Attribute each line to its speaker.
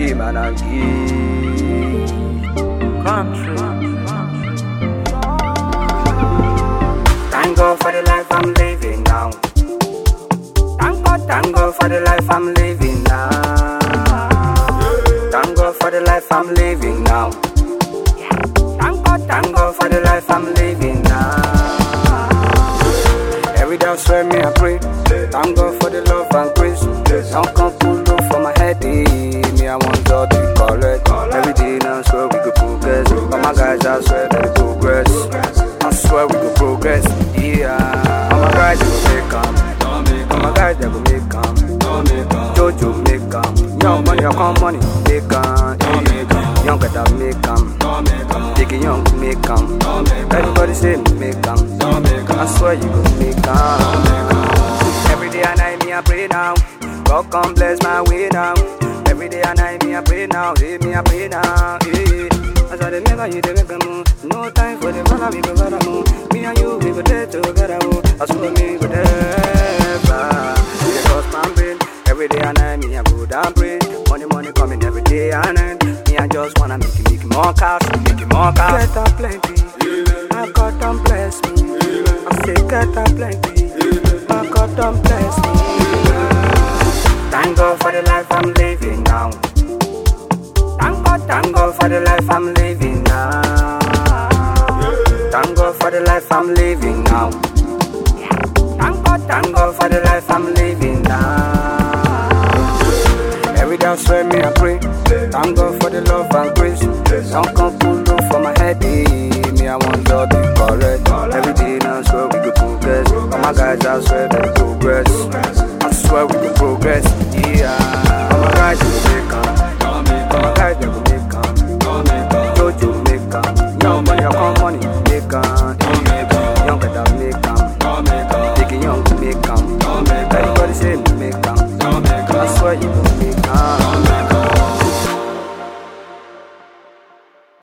Speaker 1: G man and G. Country. Thank God for the life I'm living now. Thank God for the life I'm living now. Thank God for the life I'm living now. Thank God for the life I'm living now. Every day I swear me I pray. Thank God for the love and grace. Don't come pull up for my head. Me I want God to be correct. Every day now I swear we could progress. All my guys I swear they progress. I swear we could progress. Yeah. All my guys they go make 'em. All my guys they go make 'em. Jojo make 'em. Young money I come money make 'em. Young gotta make 'em. Biggie young make 'em. Everybody say make 'em. I swear you gon' make 'em. Every day and night me I pray now. God come bless my way now. Every day and night me I pray now. Hey, me I pray now. Hey. As I remember you, they make a move. No time for the brother, we go better move. Me and you, we go there together. I swear me go there. Because my brain. Every day and night me I go down pray. Money coming every day and night. Me I just wanna make it more cash, make it more cash. Get up plenty. My God don't bless me. I say get up plenty. My God don't bless me. Thank God for the life I'm living now. Thank God for the life I'm living now. Thank God for the life I'm living now. Thank God for the life I'm living now. Every day I swear me I pray. Thank God for the love and grace. Don't come pull up for my head. Me I want God to be correct. Every day now I swear we could progress. All my guys I swear they progress. I swear we could progress.